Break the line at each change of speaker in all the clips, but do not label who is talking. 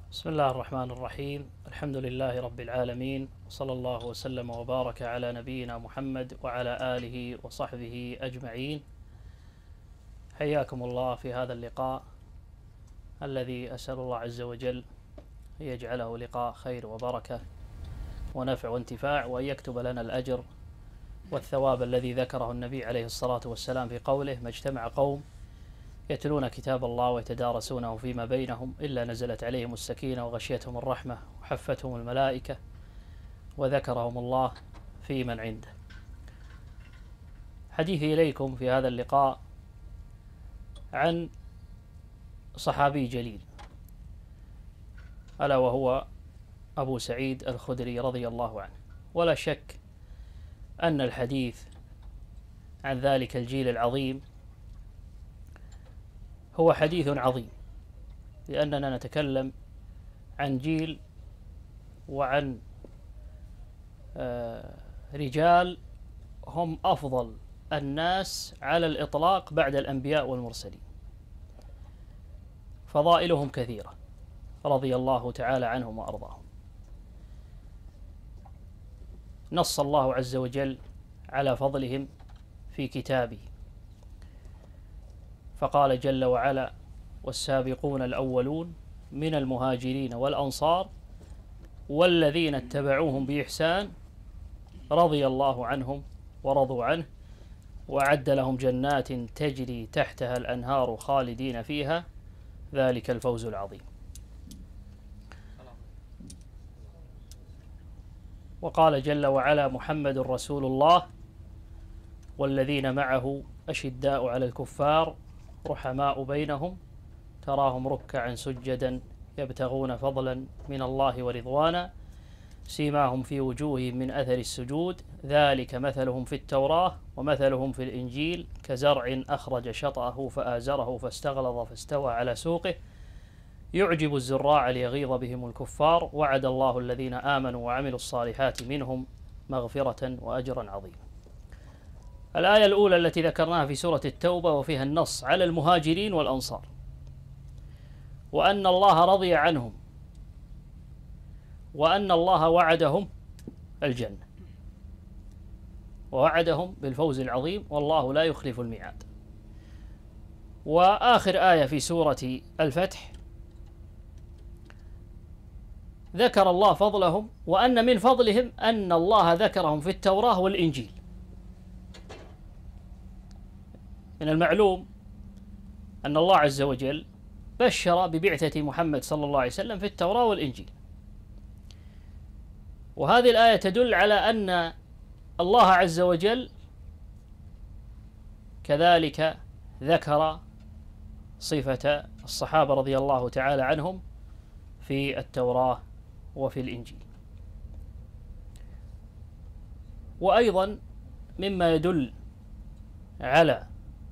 بسم الله الرحمن الرحيم. الحمد لله رب العالمين، وصلى الله وسلم وبارك على نبينا محمد وعلى آله وصحبه أجمعين. حياكم الله في هذا اللقاء الذي أسأل الله عز وجل أن يجعله لقاء خير وبركة ونفع وانتفاع، وأن يكتب لنا الأجر والثواب الذي ذكره النبي عليه الصلاة والسلام في قوله: ما اجتمع قوم يتلون كتاب الله ويتدارسونه فيما بينهم إلا نزلت عليهم السكينة وغشيتهم الرحمة وحفتهم الملائكة وذكرهم الله في من عنده. حديثي إليكم في هذا اللقاء عن صحابي جليل، ألا وهو أبو سعيد الخدري رضي الله عنه. ولا شك أن الحديث عن ذلك الجيل العظيم هو حديث عظيم، لأننا نتكلم عن جيل وعن رجال هم أفضل الناس على الإطلاق بعد الأنبياء والمرسلين، فضائلهم كثيرة رضي الله تعالى عنهم وأرضاهم. نص الله عز وجل على فضلهم في كتابه، فقال جل وعلا: والسابقون الأولون من المهاجرين والأنصار والذين اتبعوهم بإحسان رضي الله عنهم ورضوا عنه وأعد لهم جنات تجري تحتها الأنهار خالدين فيها ذلك الفوز العظيم. وقال جل وعلا: محمد رسول الله والذين معه أشداء على الكفار رحماء بينهم تراهم ركعا سجدا يبتغون فضلا من الله ورضوانا سيماهم في وجوههم من أثر السجود ذلك مثلهم في التوراة ومثلهم في الإنجيل كزرع أخرج شطأه فآزره فاستغلظ فاستوى على سوقه يعجب الزراع ليغيظ بهم الكفار وعد الله الذين آمنوا وعملوا الصالحات منهم مغفرة وأجرا عظيما. الآية الأولى التي ذكرناها في سورة التوبة وفيها النص على المهاجرين والأنصار، وأن الله رضي عنهم وأن الله وعدهم الجنة ووعدهم بالفوز العظيم والله لا يخلف الميعاد. وآخر آية في سورة الفتح ذكر الله فضلهم وأن من فضلهم أن الله ذكرهم في التوراة والإنجيل. من المعلوم أن الله عز وجل بشر ببعثة محمد صلى الله عليه وسلم في التوراة والإنجيل، وهذه الآية تدل على أن الله عز وجل كذلك ذكر صفة الصحابة رضي الله تعالى عنهم في التوراة وفي الإنجيل. وأيضا مما يدل على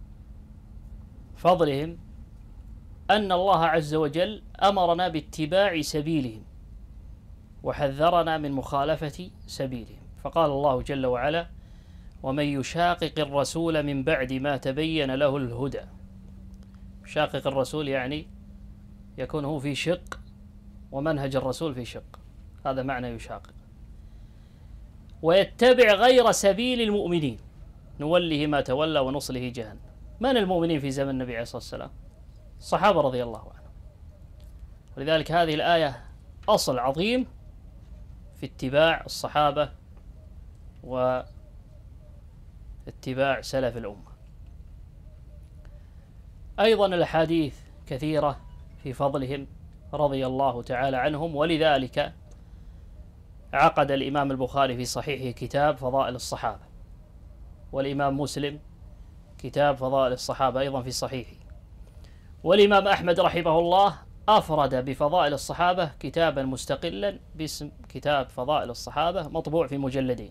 فضلهم أن الله عز وجل أمرنا باتباع سبيلهم وحذرنا من مخالفة سبيلهم، فقال الله جل وعلا: ومن يشاقق الرسول من بعد ما تبين له الهدى. يشاقق الرسول يعني يكون هو في شق ومنهج الرسول في شق، هذا معنى يشاقق. ويتبع غير سبيل المؤمنين نوله ما تولى ونصله جهنم. من المؤمنين في زمن النبي عليه الصلاة والسلام؟ الصحابة رضي الله عنهم. ولذلك هذه الآية أصل عظيم في اتباع الصحابة واتباع سلف الأمة. أيضا الأحاديث كثيرة في فضلهم رضي الله تعالى عنهم، ولذلك عقد الإمام البخاري في صحيحه كتاب فضائل الصحابة، والإمام مسلم كتاب فضائل الصحابة أيضا في صحيحه، والإمام أحمد رحمه الله أفرد بفضائل الصحابة كتابا مستقلا باسم كتاب فضائل الصحابة مطبوع في مجلدين،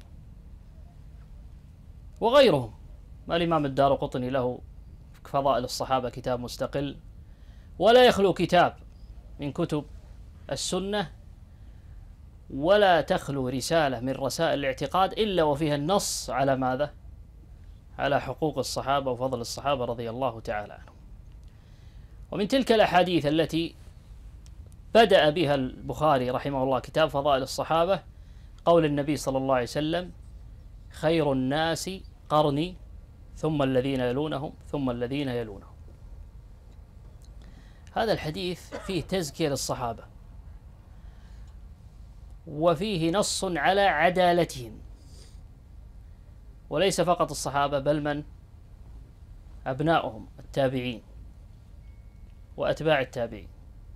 وغيرهم. الإمام الدارقطني له فضائل الصحابة كتاب مستقل، ولا يخلو كتاب من كتب السنة ولا تخلو رسالة من رسائل الاعتقاد إلا وفيها النص على ماذا؟ على حقوق الصحابة وفضل الصحابة رضي الله تعالى عنهم. ومن تلك الأحاديث التي بدأ بها البخاري رحمه الله كتاب فضائل الصحابة قول النبي صلى الله عليه وسلم: خير الناس قرني ثم الذين يلونهم ثم الذين يلونهم. هذا الحديث فيه تزكية للصحابة، وفيه نص على عدالتهم، وليس فقط الصحابة بل من أبناؤهم التابعين وأتباع التابعين.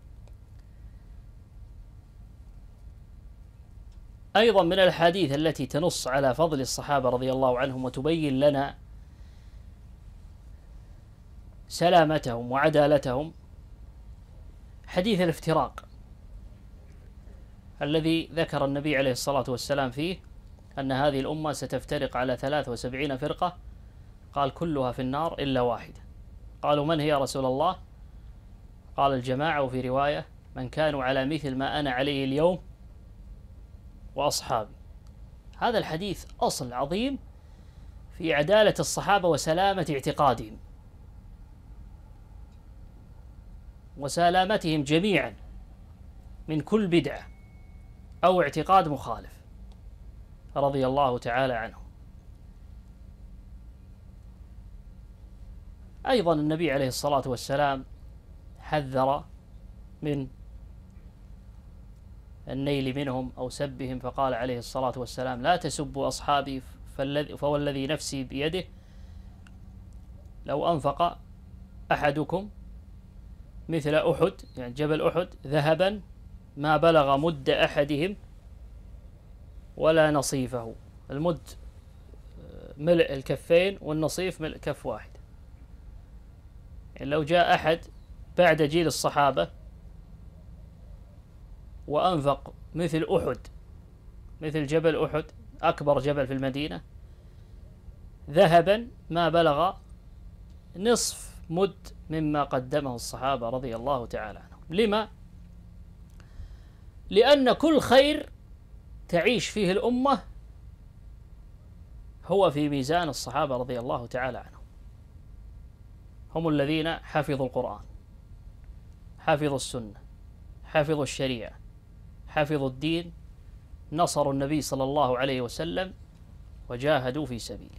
أيضا من الأحاديث التي تنص على فضل الصحابة رضي الله عنهم وتبين لنا سلامتهم وعدالتهم حديث الافتراق الذي ذكر النبي عليه الصلاة والسلام فيه أن هذه الأمة ستفترق على 73 فرقة، قال: كلها في النار إلا واحدة. قالوا: من هي يا رسول الله؟ قال: الجماعة، وفي رواية: من كانوا على مثل ما أنا عليه اليوم وأصحابي. هذا الحديث أصل عظيم في عدالة الصحابة وسلامة اعتقادهم وسلامتهم جميعا من كل بدعة أو اعتقاد مخالف رضي الله تعالى عنهم. أيضا النبي عليه الصلاة والسلام حذر من النيل منهم أو سبهم، فقال عليه الصلاة والسلام: لا تسبوا أصحابي فوالذي نفسي بيده لو أنفق أحدكم مثل أحد، يعني جبل أحد، ذهبا ما بلغ مد أحدهم ولا نصيفه. المد ملء الكفين والنصيف ملء كف واحد. يعني لو جاء أحد بعد جيل الصحابة وأنفق مثل أحد، مثل جبل أحد، أكبر جبل في المدينة، ذهبا ما بلغ نصف مد مما قدمه الصحابة رضي الله تعالى عنهم. لما؟ لأن كل خير تعيش فيه الأمة هو في ميزان الصحابة رضي الله تعالى عنهم. هم الذين حفظوا القرآن، حفظوا السنة، حفظوا الشريعة، حفظوا الدين، نصروا النبي صلى الله عليه وسلم وجاهدوا في سبيله،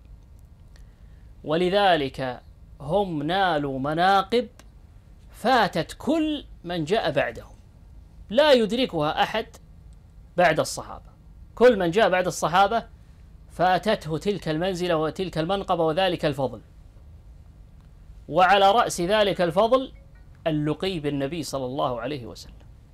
ولذلك هم نالوا مناقب فاتت كل من جاء بعدهم، لا يدركها أحد بعد الصحابة. كل من جاء بعد الصحابة فاتته تلك المنزلة وتلك المنقبة وذلك الفضل، وعلى رأس ذلك الفضل اللقي بالنبي صلى الله عليه وسلم.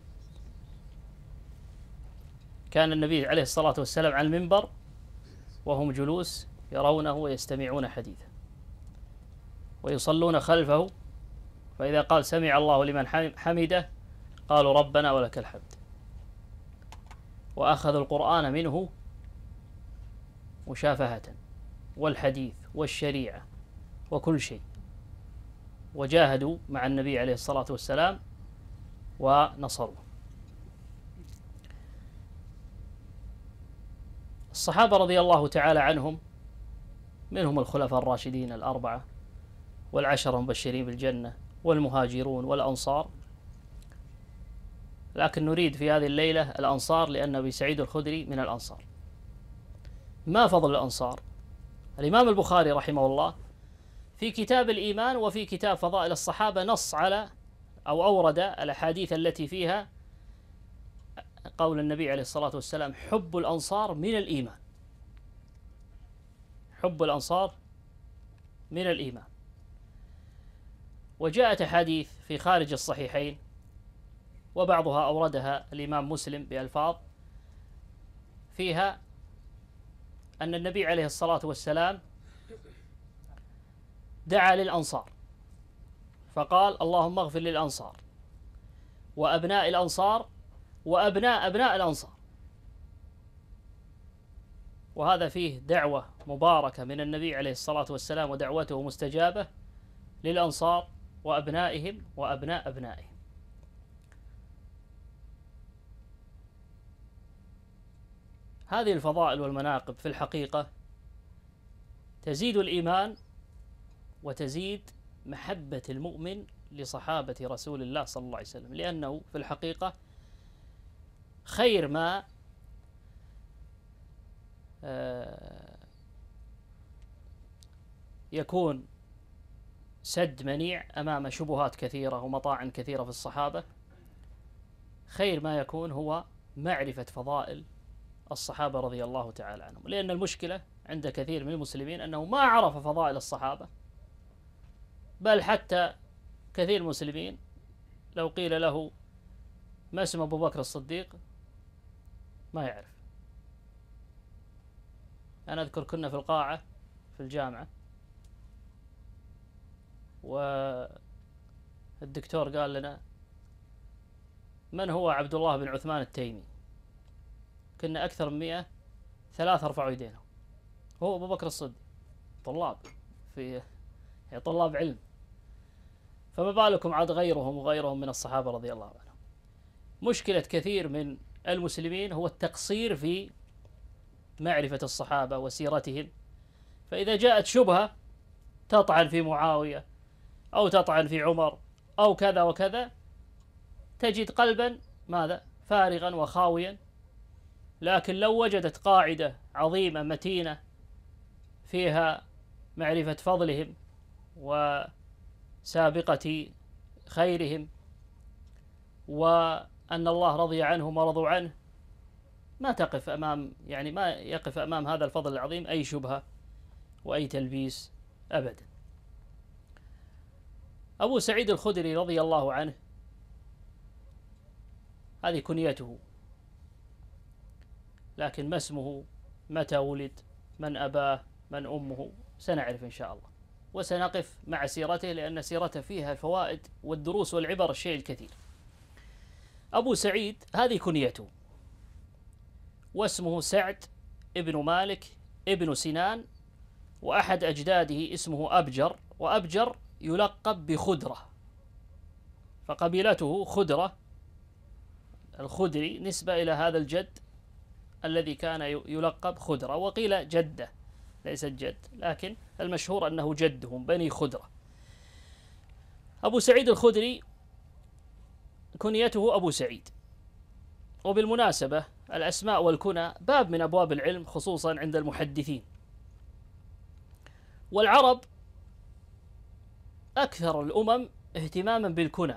كان النبي عليه الصلاة والسلام على المنبر وهم جلوس يرونه ويستمعون حديثه ويصلون خلفه، فإذا قال: سمع الله لمن حمده، قالوا: ربنا ولك الحمد، وأخذوا القرآن منه مشافهة، والحديث والشريعة وكل شيء، وجاهدوا مع النبي عليه الصلاة والسلام ونصروا. الصحابة رضي الله تعالى عنهم منهم الخلفاء الراشدين الأربعة والعشرة المبشرين بالجنة والمهاجرون والأنصار، لكن نريد في هذه الليلة الأنصار لأن أبي سعيد الخدري من الأنصار. ما فضل الأنصار؟ الإمام البخاري رحمه الله في كتاب الإيمان وفي كتاب فضائل الصحابة نص على أو أورد الأحاديث التي فيها قول النبي عليه الصلاة والسلام: حب الأنصار من الإيمان. حب الأنصار من الإيمان. وجاءت أحاديث في خارج الصحيحين وبعضها أوردها الإمام مسلم بألفاظ فيها أن النبي عليه الصلاة والسلام دعا للأنصار فقال: اللهم اغفر للأنصار وأبناء الأنصار وأبناء أبناء الأنصار. وهذا فيه دعوة مباركة من النبي عليه الصلاة والسلام ودعوته مستجابة للأنصار وأبنائهم وأبناء أبنائهم. هذه الفضائل والمناقب في الحقيقة تزيد الإيمان وتزيد محبة المؤمن لصحابة رسول الله صلى الله عليه وسلم، لأنه في الحقيقة خير ما يكون سد منيع أمام شبهات كثيرة ومطاعن كثيرة في الصحابة، خير ما يكون هو معرفة فضائل الصحابة رضي الله تعالى عنهم. لأن المشكلة عند كثير من المسلمين أنه ما عرف فضائل الصحابة، بل حتى كثير من المسلمين لو قيل له ما اسم أبو بكر الصديق ما يعرف. أنا أذكر كنا في القاعة في الجامعة، والدكتور قال لنا من هو عبد الله بن عثمان التيمي؟ كنا أكثر من 100، 3 رفعوا يدينهم. هو أبو بكر الصديق، طلاب يعني طلاب علم، فما بالكم عاد غيرهم وغيرهم من الصحابة رضي الله عنهم. مشكلة كثير من المسلمين هو التقصير في معرفة الصحابة وسيرتهم، فإذا جاءت شبهة تطعن في معاوية أو تطعن في عمر أو كذا وكذا، تجد قلبا ماذا؟ فارغا وخاويا. لكن لو وجدت قاعدة عظيمة متينة فيها معرفة فضلهم وسابقة خيرهم وأن الله رضي عنهم ورضوا عنه، ما تقف أمام ما يقف أمام هذا الفضل العظيم أي شبهة وأي تلبيس أبدا. أبو سعيد الخدري رضي الله عنه هذه كنيته، لكن ما اسمه، متى ولد، من أباه، من أمه، سنعرف إن شاء الله، وسنقف مع سيرته لأن سيرته فيها الفوائد والدروس والعبر الشيء الكثير. أبو سعيد هذه كنيته، واسمه سعد ابن مالك ابن سنان، وأحد أجداده اسمه أبجر، وأبجر يلقب بخدرة، فقبيلته خدرة الخدري نسبة إلى هذا الجد الذي كان يلقب خدرة، وقيل جدة ليست جد، لكن المشهور أنه جدهم بني خدرة. أبو سعيد الخدري كنيته أبو سعيد. وبالمناسبة الأسماء والكنى باب من أبواب العلم خصوصا عند المحدثين، والعرب أكثر الأمم اهتماما بالكنى،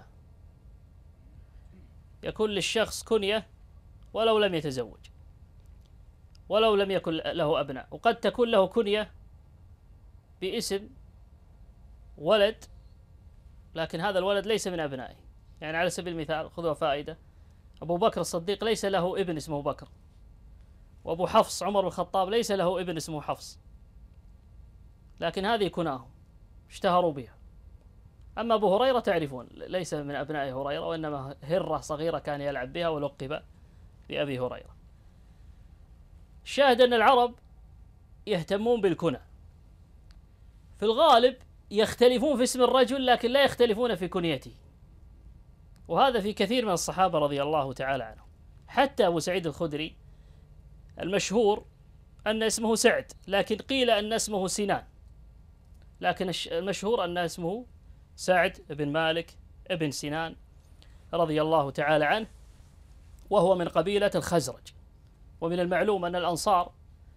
يكون للشخص كنية ولو لم يتزوج ولو لم يكن له أبناء، وقد تكون له كنية باسم ولد لكن هذا الولد ليس من أبنائه. يعني على سبيل المثال خذوا فائدة، أبو بكر الصديق ليس له ابن اسمه بكر، وأبو حفص عمر بن الخطاب ليس له ابن اسمه حفص، لكن هذه كناهم اشتهروا بها. أما أبو هريرة تعرفون ليس من أبناء هريرة، وإنما هرة صغيرة كان يلعب بها ولقب بأبي هريرة. الشاهد أن العرب يهتمون بالكنى، في الغالب يختلفون في اسم الرجل لكن لا يختلفون في كنيته، وهذا في كثير من الصحابة رضي الله تعالى عنهم. حتى أبو سعيد الخدري المشهور أن اسمه سعد، لكن قيل أن اسمه سنان، لكن المشهور أن اسمه سعد بن مالك ابن سنان رضي الله تعالى عنه، وهو من قبيلة الخزرج. ومن المعلوم أن الأنصار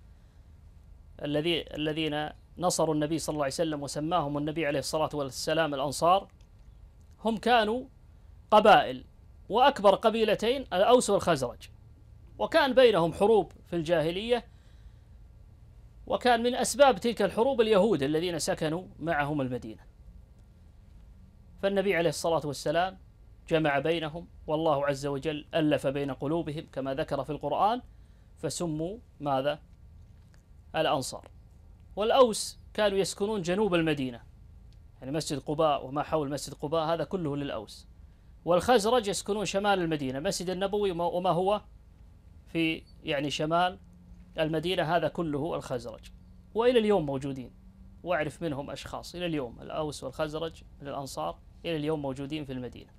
الذين نصروا النبي صلى الله عليه وسلم وسماهم النبي عليه الصلاة والسلام الأنصار، هم كانوا قبائل، وأكبر قبيلتين الأوس والخزرج، وكان بينهم حروب في الجاهلية، وكان من أسباب تلك الحروب اليهود الذين سكنوا معهم المدينة. فالنبي عليه الصلاة والسلام جمع بينهم، والله عز وجل ألف بين قلوبهم كما ذكر في القرآن، فسموا ماذا؟ الأنصار. والأوس كانوا يسكنون جنوب المدينة، يعني مسجد قباء وما حول مسجد قباء هذا كله للأوس. والخزرج يسكنون شمال المدينة، مسجد النبوي وما هو في شمال المدينة هذا كله الخزرج، وإلى اليوم موجودين، وأعرف منهم أشخاص إلى اليوم، الأوس والخزرج من الأنصار إلى اليوم موجودين في المدينة.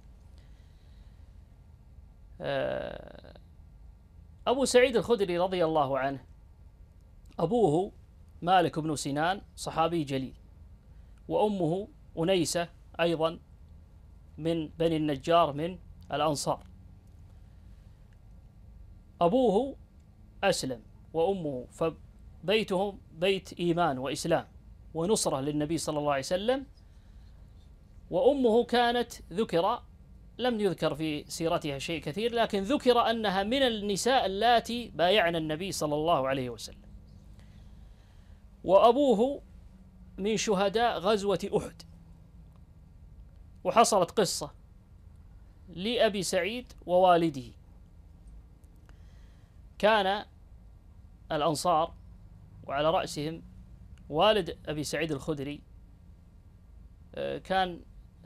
أبو سعيد الخدري رضي الله عنه أبوه مالك بن سنان صحابي جليل، وأمه أنيسة أيضا من بني النجار من الأنصار. أبوه أسلم وأمه، فبيتهم بيت إيمان وإسلام ونصرة للنبي صلى الله عليه وسلم. وأمه كانت لم يذكر في سيرتها شيء كثير، لكن ذكر أنها من النساء اللاتي بايعن النبي صلى الله عليه وسلم. وأبوه من شهداء غزوة أحد. وحصلت قصة لأبي سعيد ووالده. كان الأنصار وعلى رأسهم والد أبي سعيد الخدري كان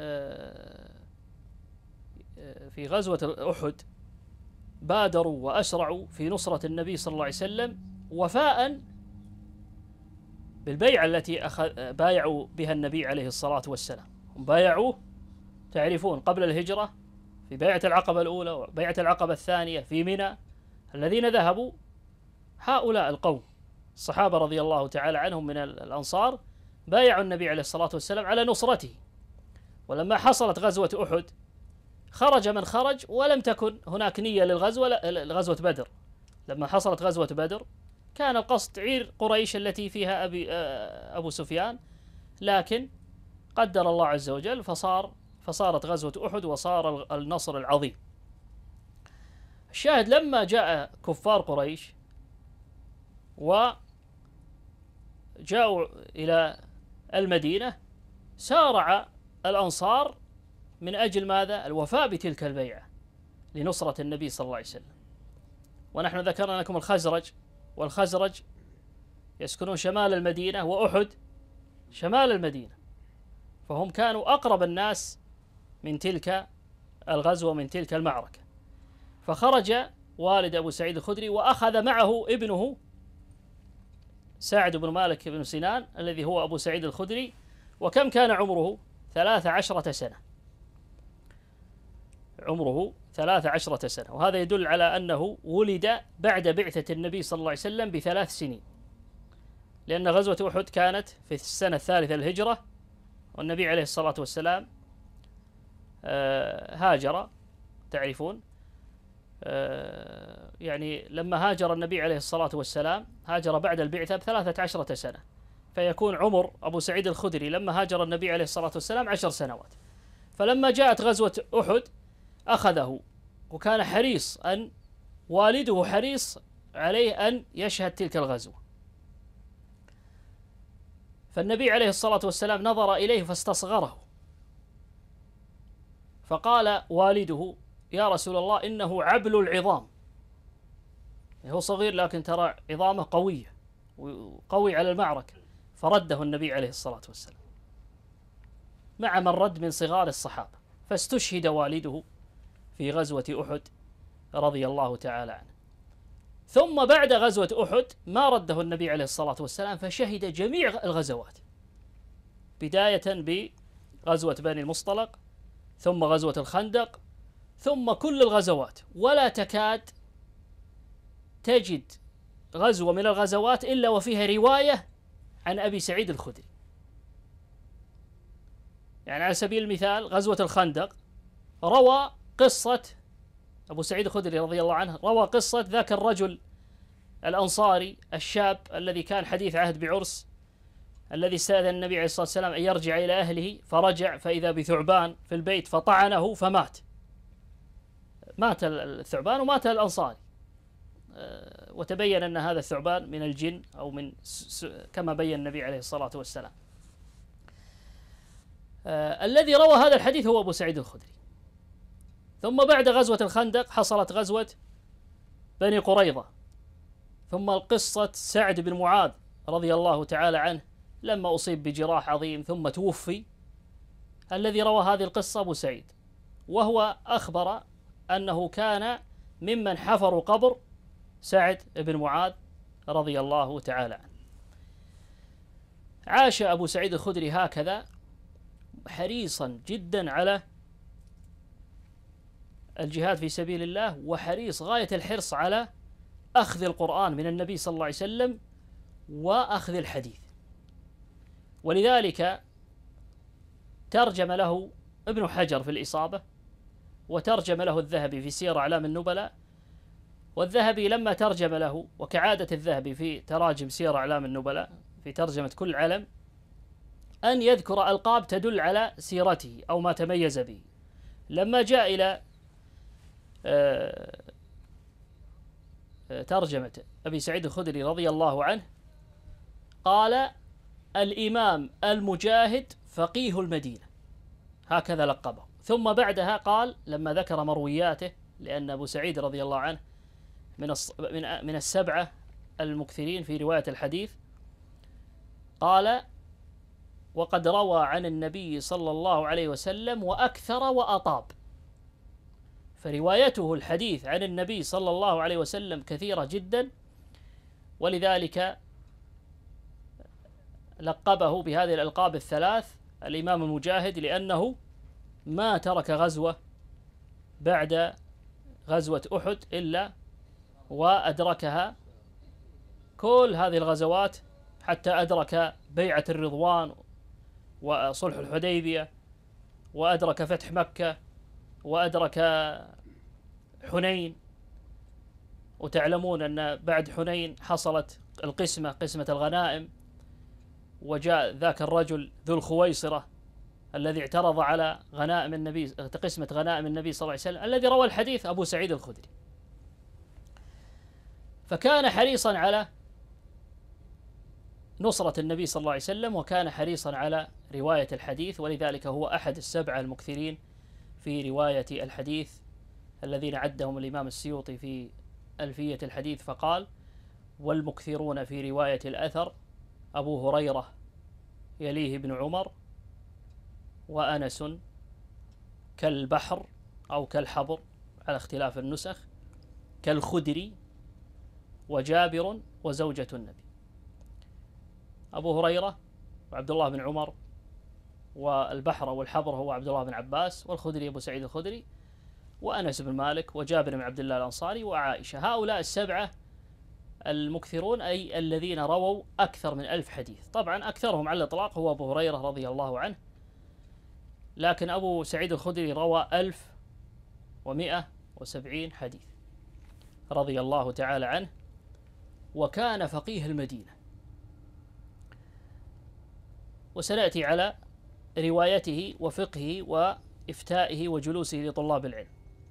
في غزوة أحد بادروا وأسرعوا في نصرة النبي صلى الله عليه وسلم وفاء بالبيعة التي بايعوا بها النبي عليه الصلاة والسلام. هم بايعوه تعرفون قبل الهجرة في بيعة العقبة الأولى وبيعة العقبة الثانية في منى. الذين ذهبوا هؤلاء القوم الصحابة رضي الله تعالى عنهم من الأنصار بايعوا النبي عليه الصلاة والسلام على نصرته. ولما حصلت غزوة أحد خرج من خرج ولم تكن هناك نية لغزوة بدر. لما حصلت غزوة بدر كان القصد عير قريش التي فيها أبو سفيان، لكن قدر الله عز وجل فصارت غزوة أحد وصار النصر العظيم. الشاهد لما جاء كفار قريش وجاءوا إلى المدينة سارع الأنصار من أجل ماذا؟ الوفاء بتلك البيعة لنصرة النبي صلى الله عليه وسلم. ونحن ذكرنا لكم والخزرج يسكنون شمال المدينة وأحد شمال المدينة، فهم كانوا أقرب الناس من تلك الغزوة من تلك المعركة. فخرج والد أبو سعيد الخدري وأخذ معه ابنه سعد بن مالك بن سنان الذي هو أبو سعيد الخدري. وكم كان عمره؟ 13 سنة. عمره 13 سنة، وهذا يدل على أنه ولد بعد بعثة النبي صلى الله عليه وسلم ب3 سنين، لأن غزوة أحد كانت في السنة الثالثة للهجرة، والنبي عليه الصلاة والسلام هاجر تعرفون. يعني لما هاجر النبي عليه الصلاة والسلام هاجر بعد البعثة ب13 سنة، فيكون عمر أبو سعيد الخدري لما هاجر النبي عليه الصلاة والسلام 10 سنوات. فلما جاءت غزوة أحد أخذه، وكان حريص والده حريص عليه أن يشهد تلك الغزوة. فالنبي عليه الصلاة والسلام نظر إليه فاستصغره، فقال والده: يا رسول الله إنه عبل العظام، هو صغير لكن ترى عظامه قوية وقوي على المعركة. فرده النبي عليه الصلاة والسلام مع من رد من صغار الصحابة، فاستشهد والده في غزوة أحد رضي الله تعالى عنه. ثم بعد غزوة أحد ما رده النبي عليه الصلاة والسلام، فشهد جميع الغزوات، بداية بغزوة بني المصطلق، ثم غزوة الخندق، ثم كل الغزوات. ولا تكاد تجد غزوة من الغزوات إلا وفيها رواية عن أبي سعيد الخدري. يعني على سبيل المثال غزوة الخندق روى قصة أبو سعيد الخدري رضي الله عنه، روى قصة ذاك الرجل الأنصاري الشاب الذي كان حديث عهد بعرس، الذي استأذن النبي عليه الصلاة والسلام أن يرجع إلى أهله، فرجع فإذا بثعبان في البيت فطعنه فمات. مات الثعبان ومات الأنصاري، وتبين أن هذا الثعبان من الجن أو من كما بين النبي عليه الصلاة والسلام. الذي روى هذا الحديث هو أبو سعيد الخدري. ثم بعد غزوة الخندق حصلت غزوة بني قريظة، ثم قصة سعد بن معاذ رضي الله تعالى عنه لما أصيب بجراح عظيم ثم توفي. الذي روى هذه القصة أبو سعيد، وهو أخبر أنه كان ممن حفروا قبر سعد بن معاذ رضي الله تعالى عنه. عاش أبو سعيد الخدري هكذا حريصا جدا على الجهاد في سبيل الله، وحريص غاية الحرص على أخذ القرآن من النبي صلى الله عليه وسلم وأخذ الحديث. ولذلك ترجم له ابن حجر في الإصابة، وترجم له الذهبي في سير أعلام النبلاء. والذهبي لما ترجم له، وكعادة الذهبي في تراجم سير أعلام النبلاء في ترجمة كل علم أن يذكر ألقاب تدل على سيرته أو ما تميز به. لما جاء إلى ترجمة أبي سعيد الخدري رضي الله عنه قال: الإمام المجاهد فقيه المدينة، هكذا لقبه. ثم بعدها قال لما ذكر مروياته، لأن أبو سعيد رضي الله عنه من السبعة المكثرين في رواية الحديث، قال: وقد روى عن النبي صلى الله عليه وسلم وأكثر وأطاب. فروايته الحديث عن النبي صلى الله عليه وسلم كثيرة جدا، ولذلك لقبه بهذه الألقاب الثلاث الإمام المجاهد، لأنه ما ترك غزوة بعد غزوة أحد إلا وأدركها، كل هذه الغزوات، حتى أدرك بيعة الرضوان وصلح الحديبية، وأدرك فتح مكة، وأدرك حنين. وتعلمون أن بعد حنين حصلت قسمة الغنائم، وجاء ذاك الرجل ذو الخويصرة الذي اعترض على غنائم النبي، قسمة غنائم النبي صلى الله عليه وسلم، الذي روى الحديث أبو سعيد الخدري. فكان حريصا على نصرة النبي صلى الله عليه وسلم، وكان حريصا على رواية الحديث، ولذلك هو أحد السبعة المكثرين في رواية الحديث الذين عدهم الإمام السيوطي في ألفية الحديث، فقال: والمكثرون في رواية الأثر أبو هريرة، يليه ابن عمر، وأنس كالبحر أو كالحبر على اختلاف النسخ، كالخدري، وجابر، وزوجة النبي. أبو هريرة وعبد الله بن عمر، والبحر أو الحبر هو عبد الله بن عباس، والخدري أبو سعيد الخدري، وأنس بن مالك، وجابر بن عبد الله الأنصاري، وعائشة. هؤلاء السبعة المكثرون، أي الذين رووا أكثر من 1000 حديث. طبعا أكثرهم على الإطلاق هو أبو هريرة رضي الله عنه، لكن أبو سعيد الخدري روى 1170 حديث رضي الله تعالى عنه، وكان فقيه المدينة. وسنأتي على روايته وفقهه وإفتائه وجلوسه لطلاب العلم،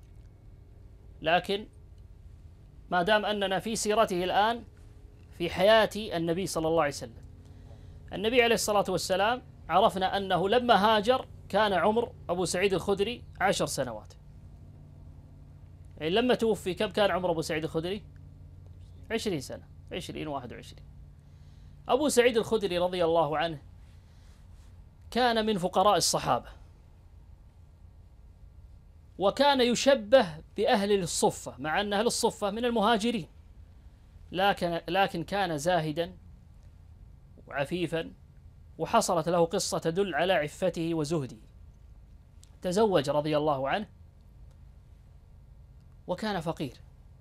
لكن ما دام أننا في سيرته الآن في حياة النبي صلى الله عليه وسلم، النبي عليه الصلاة والسلام عرفنا أنه لما هاجر كان عمر أبو سعيد الخدري 10 سنوات. يعني لما توفي كم كان عمر أبو سعيد الخدري؟ 20 سنة، 20 21. أبو سعيد الخدري رضي الله عنه كان من فقراء الصحابة، وكان يشبه بأهل الصفة، مع أن أهل الصفة من المهاجرين، لكن كان زاهدا وعفيفا، وحصلت له قصة تدل على عفته وزهده. تزوج رضي الله عنه، وكان فقير،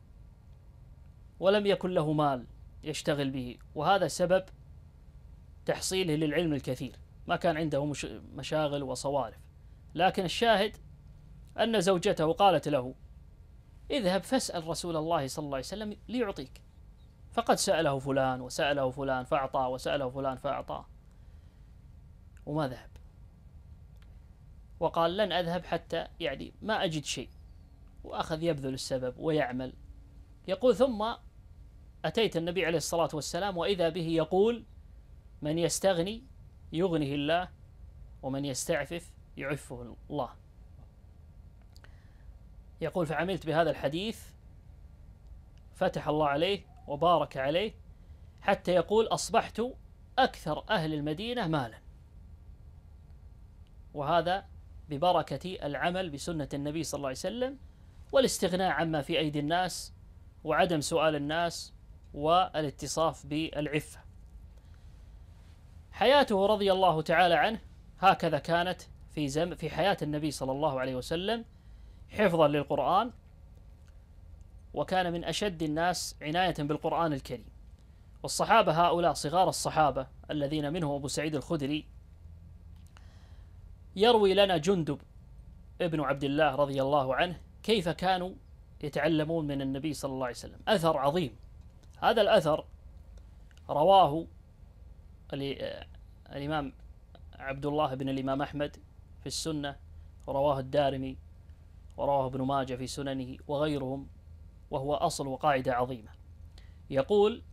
ولم يكن له مال يشتغل به، وهذا سبب تحصيله للعلم الكثير، ما كان عنده مشاغل وصوارف. لكن الشاهد أن زوجته قالت له: اذهب فاسأل رسول الله صلى الله عليه وسلم ليعطيك، فقد سأله فلان وسأله فلان فأعطى، وسأله فلان فأعطى، وما ذهب. وقال: لن أذهب حتى يعني ما أجد شيء، وأخذ يبذل السبب ويعمل. يقول: ثم أتيت النبي عليه الصلاة والسلام وإذا به يقول: من يستغني يغنه الله، ومن يستعفف يعفه الله. يقول: فعملت بهذا الحديث، فتح الله عليه وبارك عليه، حتى يقول: أصبحت أكثر أهل المدينة مالا. وهذا ببركة العمل بسنة النبي صلى الله عليه وسلم، والاستغناء عما في أيدي الناس، وعدم سؤال الناس، والاتصاف بالعفة. حياته رضي الله تعالى عنه هكذا كانت في حياة النبي صلى الله عليه وسلم، حفظا للقرآن، وكان من أشد الناس عناية بالقرآن الكريم. والصحابة هؤلاء صغار الصحابة الذين منهم أبو سعيد الخدري، يروي لنا جندب ابن عبد الله رضي الله عنه كيف كانوا يتعلمون من النبي صلى الله عليه وسلم، أثر عظيم. هذا الأثر رواه الإمام عبد الله بن الإمام أحمد في السنة، ورواه الدارمي، ورواه ابن ماجه في سننه وغيرهم، وهو أصل وقاعدة عظيمة. يقول: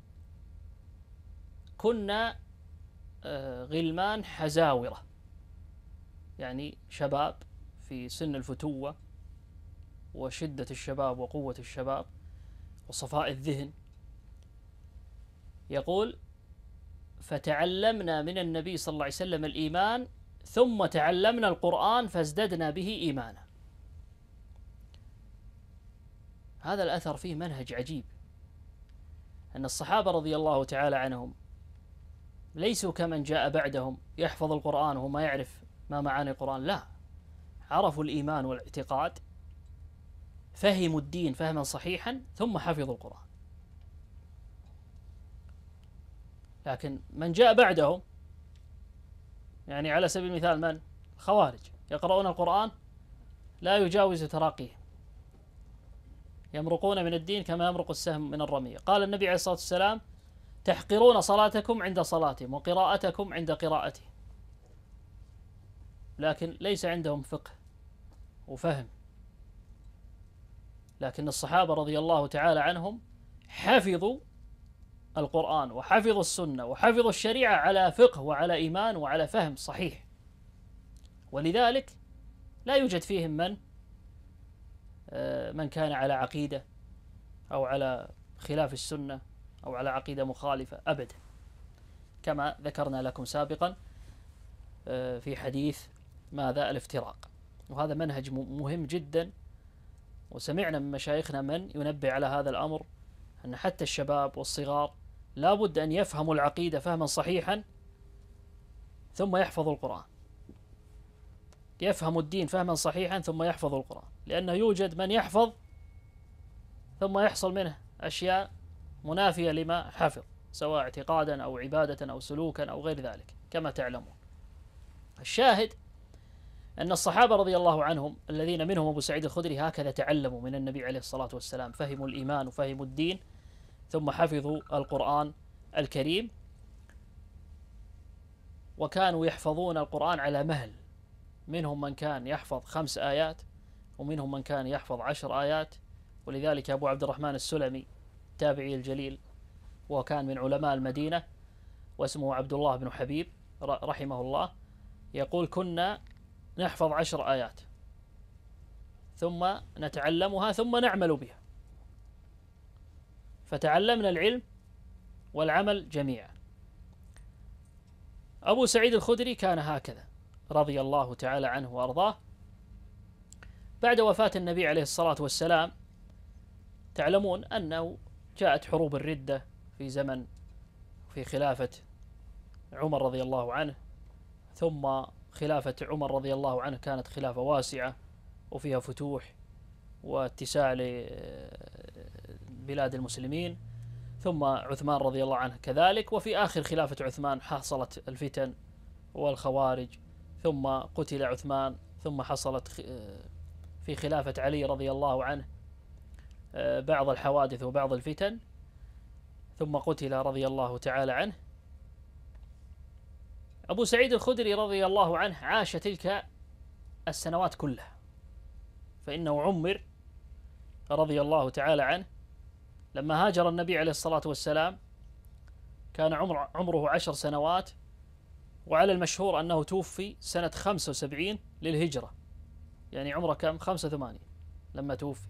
كنا غلمان حزاورة، يعني شباب في سن الفتوة وشدة الشباب وقوة الشباب وصفاء الذهن. يقول: فتعلمنا من النبي صلى الله عليه وسلم الإيمان، ثم تعلمنا القرآن فازددنا به إيمانا. هذا الأثر فيه منهج عجيب، أن الصحابة رضي الله تعالى عنهم ليسوا كمن جاء بعدهم يحفظ القرآن وهو ما يعرف ما معاني القرآن، لا، عرفوا الإيمان والاعتقاد، فهموا الدين فهما صحيحا، ثم حفظوا القرآن. لكن من جاء بعدهم، يعني على سبيل المثال من؟ الخوارج، يقرؤون القرآن لا يجاوز تراقيهم، يمرقون من الدين كما يمرق السهم من الرمية. قال النبي عليه الصلاة والسلام: تحقرون صلاتكم عند صلاتهم وقراءتكم عند قراءتهم. لكن ليس عندهم فقه وفهم. لكن الصحابة رضي الله تعالى عنهم حفظوا القرآن وحفظوا السنة وحفظوا الشريعة على فقه وعلى إيمان وعلى فهم صحيح، ولذلك لا يوجد فيهم من كان على عقيدة أو على خلاف السنة أو على عقيدة مخالفة أبدا، كما ذكرنا لكم سابقا في حديث ماذا؟ الافتراق. وهذا منهج مهم جدا، وسمعنا من مشايخنا من ينبه على هذا الأمر، أن حتى الشباب والصغار لا بد أن يفهموا العقيدة فهما صحيحا ثم يحفظوا القرآن، يفهموا الدين فهما صحيحا ثم يحفظوا القرآن، لأنه يوجد من يحفظ ثم يحصل منه أشياء منافية لما حفظ، سواء اعتقادا أو عبادة أو سلوكا أو غير ذلك كما تعلمون. الشاهد أن الصحابة رضي الله عنهم الذين منهم أبو سعيد الخدري هكذا تعلموا من النبي عليه الصلاة والسلام، فهموا الإيمان وفهموا الدين ثم حفظوا القرآن الكريم، وكانوا يحفظون القرآن على مهل. منهم من كان يحفظ 5 آيات، ومنهم من كان يحفظ 10 آيات. ولذلك أبو عبد الرحمن السلمي التابعي الجليل، وكان من علماء المدينة، واسمه عبد الله بن حبيب رحمه الله، يقول: كنا نحفظ 10 آيات ثم نتعلمها ثم نعمل بها، فتعلمنا العلم والعمل جميعا. أبو سعيد الخدري كان هكذا رضي الله تعالى عنه وأرضاه. بعد وفاة النبي عليه الصلاة والسلام تعلمون أنه جاءت حروب الردة في خلافة عمر رضي الله عنه، ثم خلافة عمر رضي الله عنه كانت خلافة واسعة وفيها فتوح واتساع لبلاد المسلمين، ثم عثمان رضي الله عنه كذلك، وفي آخر خلافة عثمان حصلت الفتن والخوارج، ثم قتل عثمان، ثم حصلت في خلافة علي رضي الله عنه بعض الحوادث وبعض الفتن، ثم قتل رضي الله تعالى عنه. أبو سعيد الخدري رضي الله عنه عاش تلك السنوات كلها، فإنه عمر رضي الله تعالى عنه لما هاجر النبي عليه الصلاة والسلام كان عمره 10 سنوات، وعلى المشهور أنه توفي سنة 75 للهجرة، يعني عمره كم؟ 85 لما توفي.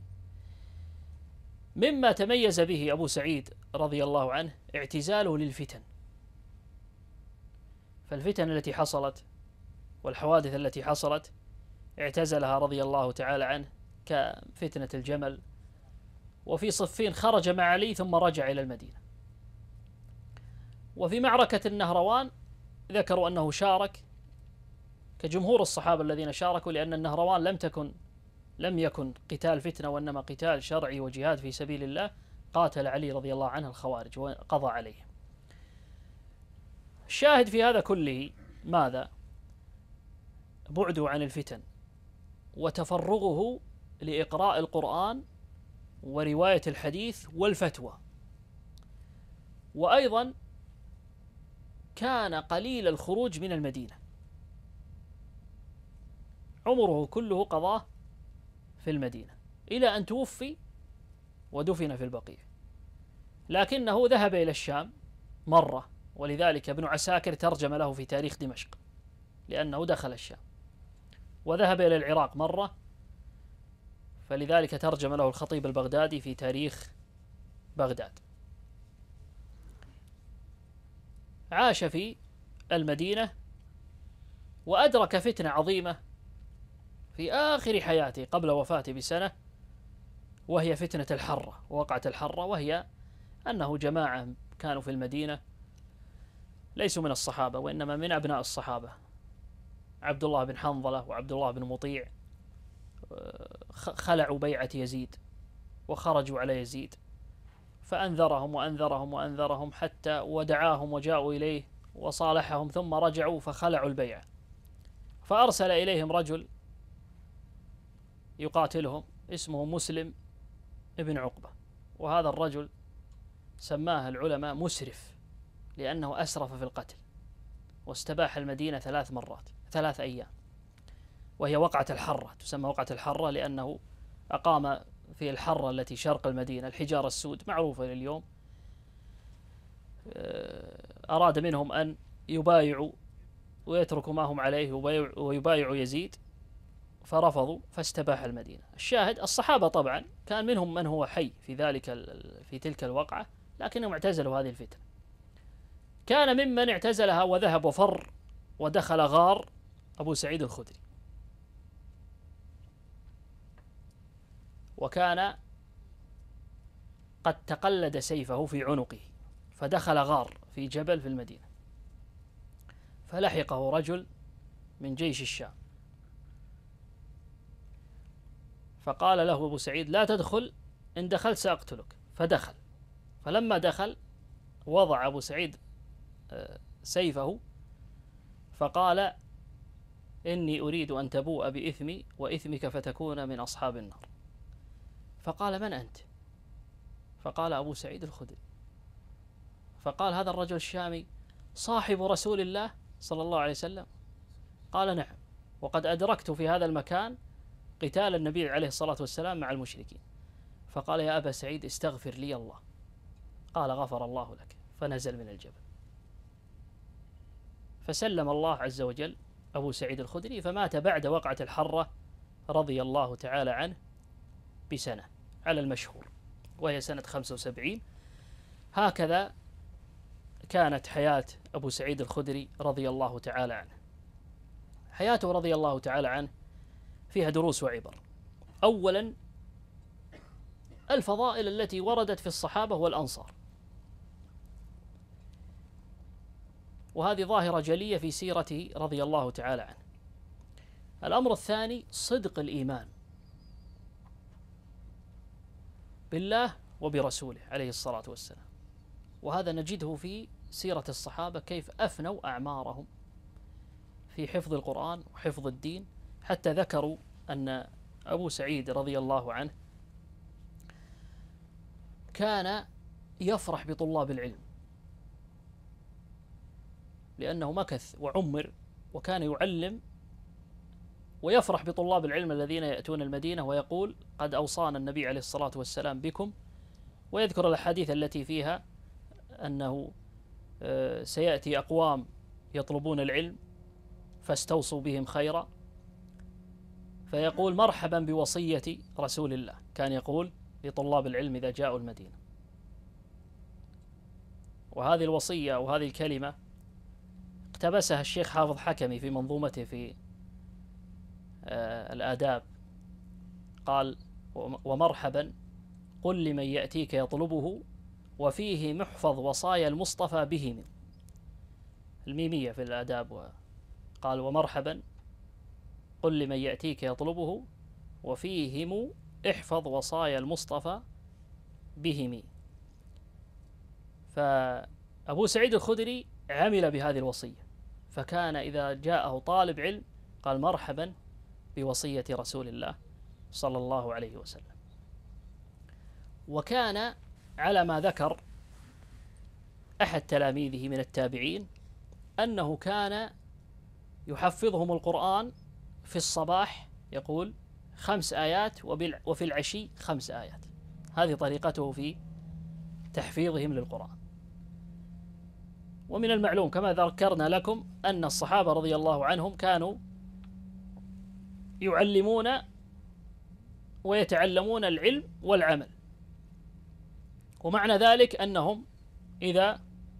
مما تميز به أبو سعيد رضي الله عنه اعتزاله للفتن، فالفتن التي حصلت والحوادث التي حصلت اعتزلها رضي الله تعالى عنه، كفتنة الجمل، وفي صفين خرج مع علي ثم رجع إلى المدينة. وفي معركة النهروان ذكروا أنه شارك كجمهور الصحابة الذين شاركوا، لأن النهروان لم يكن قتال فتنة وإنما قتال شرعي وجهاد في سبيل الله. قاتل علي رضي الله عنه الخوارج وقضى عليهم. الشاهد في هذا كله ماذا؟ بعده عن الفتن وتفرغه لإقراء القرآن ورواية الحديث والفتوى. وأيضا كان قليل الخروج من المدينة، عمره كله قضاه في المدينة إلى أن توفي ودفن في البقيع. لكنه ذهب إلى الشام مرة، ولذلك ابن عساكر ترجم له في تاريخ دمشق لأنه دخل الشام، وذهب إلى العراق مرة، فلذلك ترجم له الخطيب البغدادي في تاريخ بغداد. عاش في المدينة وأدرك فتنة عظيمة في آخر حياته قبل وفاته بسنة، وهي فتنة الحرة، ووقعة الحرة، وهي أنه جماعة كانوا في المدينة ليسوا من الصحابة وإنما من أبناء الصحابة، عبد الله بن حنظلة وعبد الله بن مطيع، خلعوا بيعة يزيد وخرجوا على يزيد، فأنذرهم وأنذرهم وأنذرهم حتى ودعاهم وجاءوا إليه وصالحهم، ثم رجعوا فخلعوا البيعة، فأرسل إليهم رجل يقاتلهم اسمه مسلم ابن عقبة، وهذا الرجل سماه العلماء مسرف لأنه أسرف في القتل، واستباح المدينة 3 مرات 3 أيام، وهي وقعة الحرة، تسمى وقعة الحرة لأنه أقام في الحرة التي شرق المدينة، الحجارة السود معروفة لليوم، أراد منهم أن يبايعوا ويتركوا ما هم عليه ويبايعوا يزيد، فرفضوا فاستباح المدينة. الشاهد الصحابة طبعا كان منهم من هو حي في تلك الوقعة، لكنهم اعتزلوا هذه الفتنة. كان ممن اعتزلها وذهب وفر ودخل غار أبو سعيد الخدري، وكان قد تقلد سيفه في عنقه، فدخل غار في جبل في المدينة، فلحقه رجل من جيش الشام، فقال له أبو سعيد: لا تدخل، إن دخلت سأقتلك. فدخل، فلما دخل وضع أبو سعيد سيفه فقال: إني أريد أن تبوء بإثمي وإثمك فتكون من أصحاب النار. فقال: من أنت؟ فقال: أبو سعيد الخدري. فقال هذا الرجل الشامي: صاحب رسول الله صلى الله عليه وسلم؟ قال: نعم، وقد أدركت في هذا المكان قتال النبي عليه الصلاة والسلام مع المشركين. فقال: يا أبا سعيد استغفر لي الله. قال: غفر الله لك. فنزل من الجبل، فسلم الله عز وجل أبو سعيد الخدري، فمات بعد وقعة الحرة رضي الله تعالى عنه بسنة على المشهور، وهي سنة 75. هكذا كانت حياة أبو سعيد الخدري رضي الله تعالى عنه. حياته رضي الله تعالى عنه فيها دروس وعبر. أولا، الفضائل التي وردت في الصحابة والأنصار، وهذه ظاهرة جلية في سيرته رضي الله تعالى عنه. الأمر الثاني، صدق الإيمان بالله وبرسوله عليه الصلاة والسلام، وهذا نجده في سيرة الصحابة كيف أفنوا أعمارهم في حفظ القرآن وحفظ الدين، حتى ذكروا أن أبو سعيد رضي الله عنه كان يفرح بطلاب العلم لأنه مكث وعمر وكان يعلم، ويفرح بطلاب العلم الذين يأتون المدينة ويقول: قد أوصانا النبي عليه الصلاة والسلام بكم، ويذكر الأحاديث التي فيها أنه سيأتي أقوام يطلبون العلم فاستوصوا بهم خيرا، فيقول: مرحبا بوصية رسول الله، كان يقول لطلاب العلم إذا جاءوا المدينة. وهذه الوصية وهذه الكلمة اقتبسها الشيخ حافظ حكمي في منظومته في الآداب، قال: ومرحبا قل لمن يأتيك يطلبه وفيه محفظ وصايا المصطفى بهم، الميمية في الآداب. قال: ومرحبا قل لمن يأتيك يطلبه وفيهم احفظ وصايا المصطفى بهم. فأبو سعيد الخدري عمل بهذه الوصية، فكان إذا جاءه طالب علم قال: مرحبا بوصية رسول الله صلى الله عليه وسلم. وكان على ما ذكر أحد تلاميذه من التابعين أنه كان يحفظهم القرآن في الصباح، يقول 5 آيات، وفي العشي 5 آيات. هذه طريقته في تحفيظهم للقرآن. ومن المعلوم كما ذكرنا لكم أن الصحابة رضي الله عنهم كانوا يعلمون ويتعلمون العلم والعمل، ومعنى ذلك أنهم إذا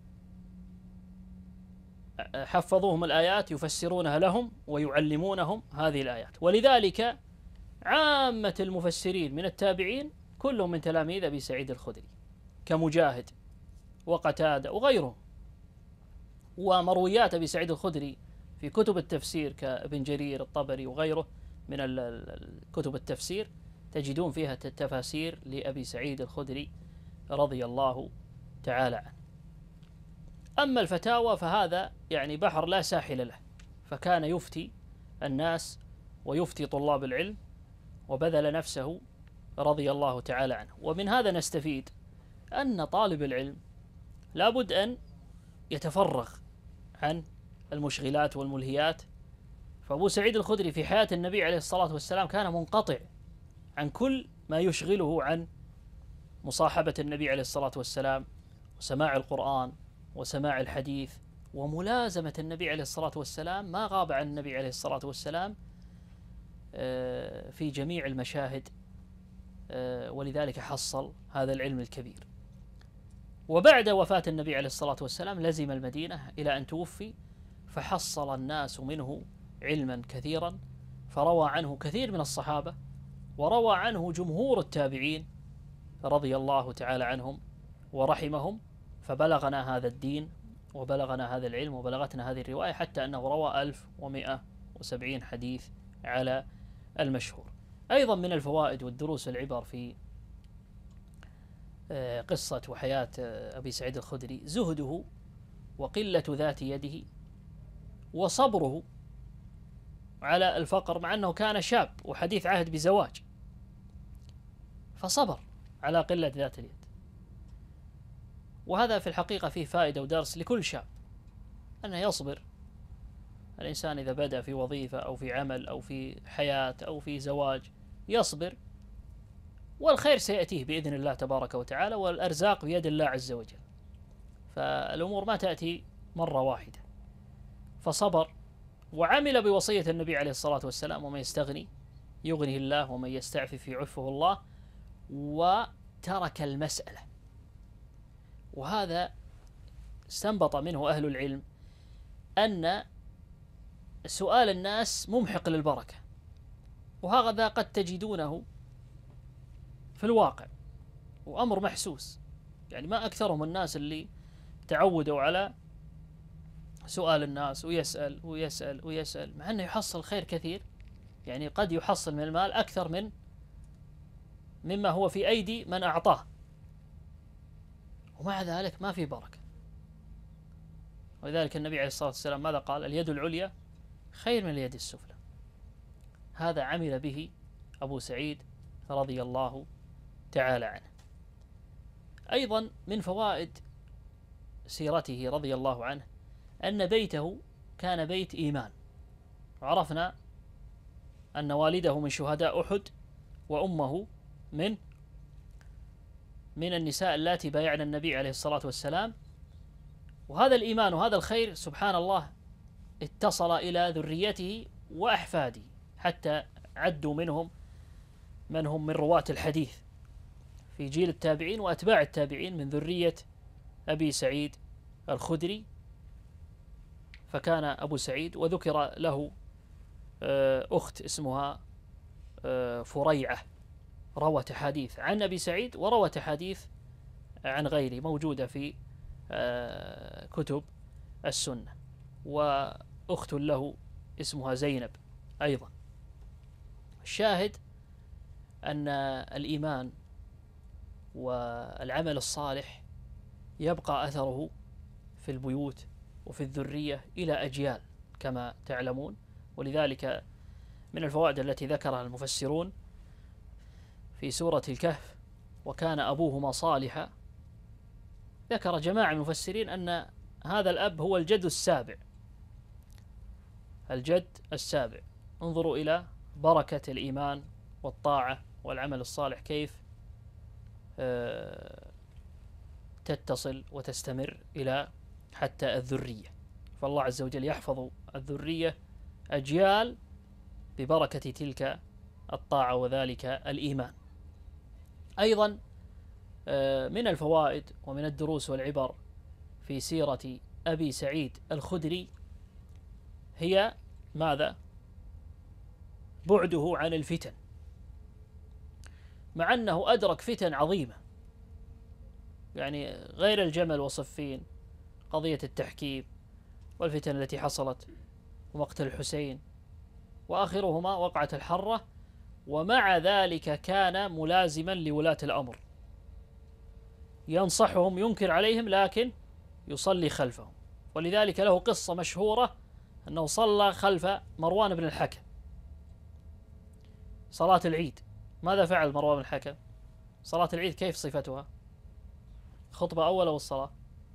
حفظوهم الآيات يفسرونها لهم ويعلمونهم هذه الآيات. ولذلك عامة المفسرين من التابعين كلهم من تلاميذ أبي سعيد الخدري، كمجاهد وقتادة وغيرهم. ومرويات أبي سعيد الخدري في كتب التفسير كابن جرير الطبري وغيره من كتب التفسير تجدون فيها تفاسير لأبي سعيد الخدري رضي الله تعالى عنه. أما الفتاوى فهذا يعني بحر لا ساحل له، فكان يفتي الناس ويفتي طلاب العلم وبذل نفسه رضي الله تعالى عنه. ومن هذا نستفيد أن طالب العلم لابد أن يتفرغ عن المشغلات والملهيات. فأبو سعيد الخدري في حياة النبي عليه الصلاة والسلام كان منقطع عن كل ما يشغله عن مصاحبة النبي عليه الصلاة والسلام وسماع القرآن وسماع الحديث وملازمة النبي عليه الصلاة والسلام. ما غاب عن النبي عليه الصلاة والسلام في جميع المشاهد، ولذلك حصل هذا العلم الكبير. وبعد وفاة النبي عليه الصلاة والسلام لزم المدينة إلى أن توفي، فحصل الناس منه علما كثيرا، فروى عنه كثير من الصحابة، وروى عنه جمهور التابعين رضي الله تعالى عنهم ورحمهم. فبلغنا هذا الدين وبلغنا هذا العلم وبلغتنا هذه الرواية، حتى أنه روى 1170 حديث على المشهور. أيضا من الفوائد والدروس والعبر في قصة وحياة أبي سعيد الخدري زهده وقلة ذات يده وصبره على الفقر، مع أنه كان شاب وحديث عهد بزواج، فصبر على قلة ذات اليد. وهذا في الحقيقة فيه فائدة ودرس لكل شاب، أنه يصبر. الإنسان إذا بدأ في وظيفة أو في عمل أو في حياة أو في زواج يصبر، والخير سيأتيه بإذن الله تبارك وتعالى، والأرزاق بيد الله عز وجل. فالأمور ما تأتي مرة واحدة. فصبر وعمل بوصية النبي عليه الصلاة والسلام: ومن يستغني يغنه الله ومن يستعفف يعفه الله. وترك المسألة، وهذا استنبط منه أهل العلم أن سؤال الناس ممحق للبركة، وهذا قد تجدونه في الواقع وأمر محسوس. يعني ما أكثرهم الناس اللي تعودوا على سؤال الناس ويسأل ويسأل ويسأل، مع أنه يحصل خير كثير. يعني قد يحصل من المال أكثر مما هو في أيدي من أعطاه، ومع ذلك ما في بركة. ولذلك النبي عليه الصلاة والسلام ماذا قال؟ اليد العليا خير من اليد السفلى. هذا عمل به أبو سعيد رضي الله تعالى عنه. أيضا من فوائد سيرته رضي الله عنه أن بيته كان بيت إيمان. وعرفنا أن والده من شهداء أحد، وأمه من النساء اللاتي بايعن النبي عليه الصلاة والسلام. وهذا الإيمان وهذا الخير سبحان الله اتصل إلى ذريته وأحفاده، حتى عدوا منهم من هم من رواة الحديث في جيل التابعين وأتباع التابعين من ذرية أبي سعيد الخدري. فكان أبو سعيد وذكر له أخت اسمها فريعة، روت حديث عن أبي سعيد وروت حديث عن غيره، موجودة في كتب السنة. وأخت له اسمها زينب أيضا. الشاهد أن الإيمان والعمل الصالح يبقى أثره في البيوت وفي الذرية إلى أجيال كما تعلمون. ولذلك من الفوائد التي ذكرها المفسرون في سورة الكهف: وكان أبوهما صالحا. ذكر جماعة من المفسرين أن هذا الأب هو الجد السابع، الجد السابع. انظروا إلى بركة الإيمان والطاعة والعمل الصالح كيف تتصل وتستمر إلى حتى الذرية. فالله عز وجل يحفظ الذرية أجيال ببركة تلك الطاعة وذلك الإيمان. أيضا من الفوائد ومن الدروس والعبر في سيرة أبي سعيد الخدري هي ماذا؟ بعده عن الفتن، مع أنه أدرك فتن عظيمة، يعني غير الجمل وصفين، قضية التحكيم والفتن التي حصلت ومقتل الحسين وآخرهما وقعة الحرة، ومع ذلك كان ملازما لولاة الأمر، ينصحهم، ينكر عليهم، لكن يصلي خلفهم. ولذلك له قصة مشهورة أنه صلى خلف مروان بن الحكم صلاة العيد. ماذا فعل مروان بن الحكم؟ صلاة العيد كيف صفتها؟ خطبة أولى والصلاة؟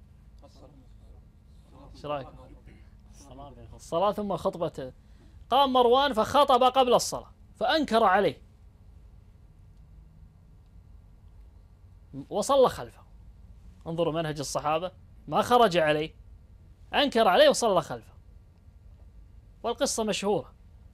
ايش رايك؟ الصلاة ثم خطبة. قام مروان فخطب قبل الصلاة فأنكر عليه وصلى خلفه. انظروا منهج الصحابة، ما خرج عليه، أنكر عليه وصلى خلفه. والقصة مشهورة،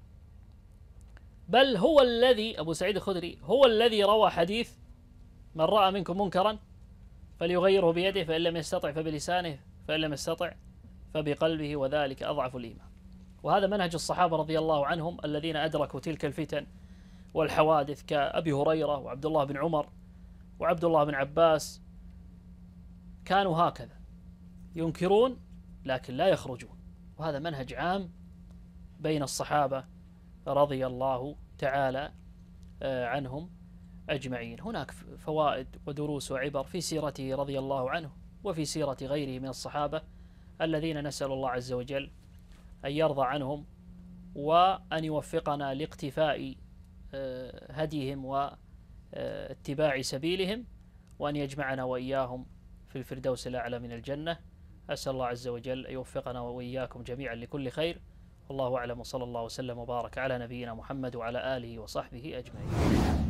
بل هو الذي أبو سعيد الخدري هو الذي روى حديث: من رأى منكم منكرا فليغيره بيده، فإن لم يستطع فبلسانه، فإن لم يستطع فبقلبه، وذلك أضعف الإيمان. وهذا منهج الصحابة رضي الله عنهم الذين أدركوا تلك الفتن والحوادث، كأبي هريرة وعبد الله بن عمر وعبد الله بن عباس، كانوا هكذا ينكرون لكن لا يخرجون. وهذا منهج عام بين الصحابة رضي الله تعالى عنهم أجمعين. هناك فوائد ودروس وعبر في سيرته رضي الله عنه وفي سيرة غيره من الصحابة الذين نسأل الله عز وجل أن يرضى عنهم وأن يوفقنا لاقتفاء هديهم واتباع سبيلهم، وأن يجمعنا وإياهم في الفردوس الأعلى من الجنة. أسأل الله عز وجل أن يوفقنا وإياكم جميعا لكل خير. والله أعلم، وصلى الله وسلم وبارك على نبينا محمد وعلى آله وصحبه أجمعين.